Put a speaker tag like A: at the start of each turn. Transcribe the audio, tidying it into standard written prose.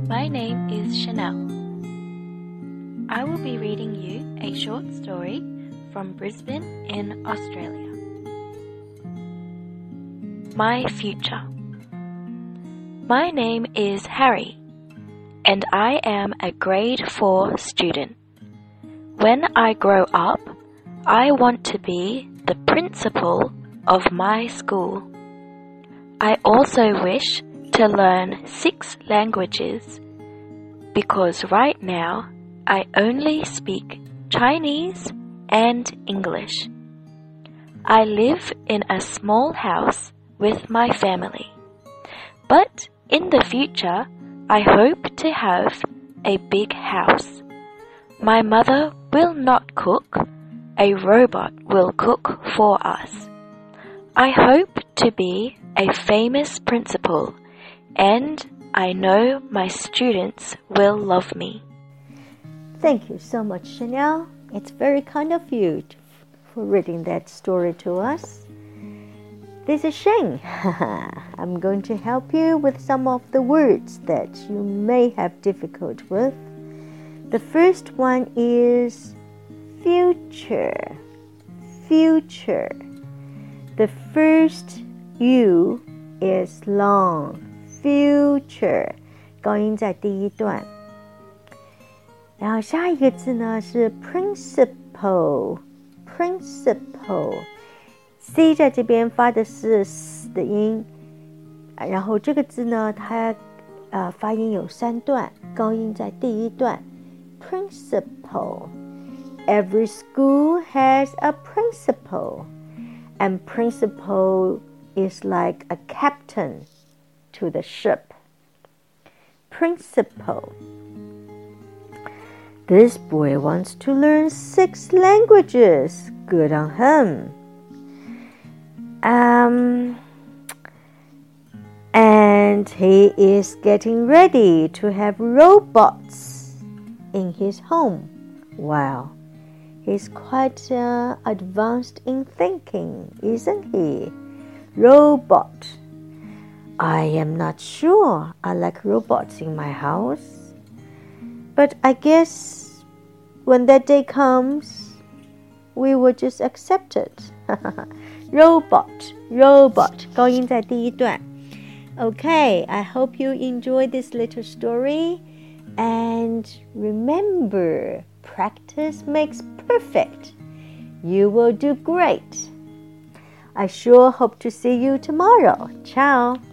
A: My name is Chanel. I will be reading you a short story from Brisbane in Australia. My future. My name is Harry, and I am a grade 4 student. When I grow up, I want to be the principal of my school. I also wish to learn 6 languages because right now I only speak Chinese and English. I live in a small house with my family, but in the future I hope to have a big house. My mother will not cook, a robot will cook for us. I hope to be a famous principal, and I know my students will love me.
B: Thank you so much, Chanel. It's very kind of you for reading that story to us. This is Shane. I'm going to help you with some of the words that you may have difficulty with. The first one is future. Future. The first U is long. Future 高音在第一段。然后下一个字呢是 principal。principal C 在这边发的是 S 的音，然后这个字呢它发音有3段，高音在第一段。principal Every school has a principal, and principal is like a captain to the ship. Principal. This boy wants to learn 6 languages. Good on him. And he is getting ready to have robots in his home. Wow. He's quite advanced in thinking, isn't he? Robot. I am not sure I like robots in my house. But I guess when that day comes, we will just accept it. Robot. 高音在第一段。Okay, I hope you enjoyed this little story. And remember, practice makes perfect. You will do great. I sure hope to see you tomorrow. Ciao.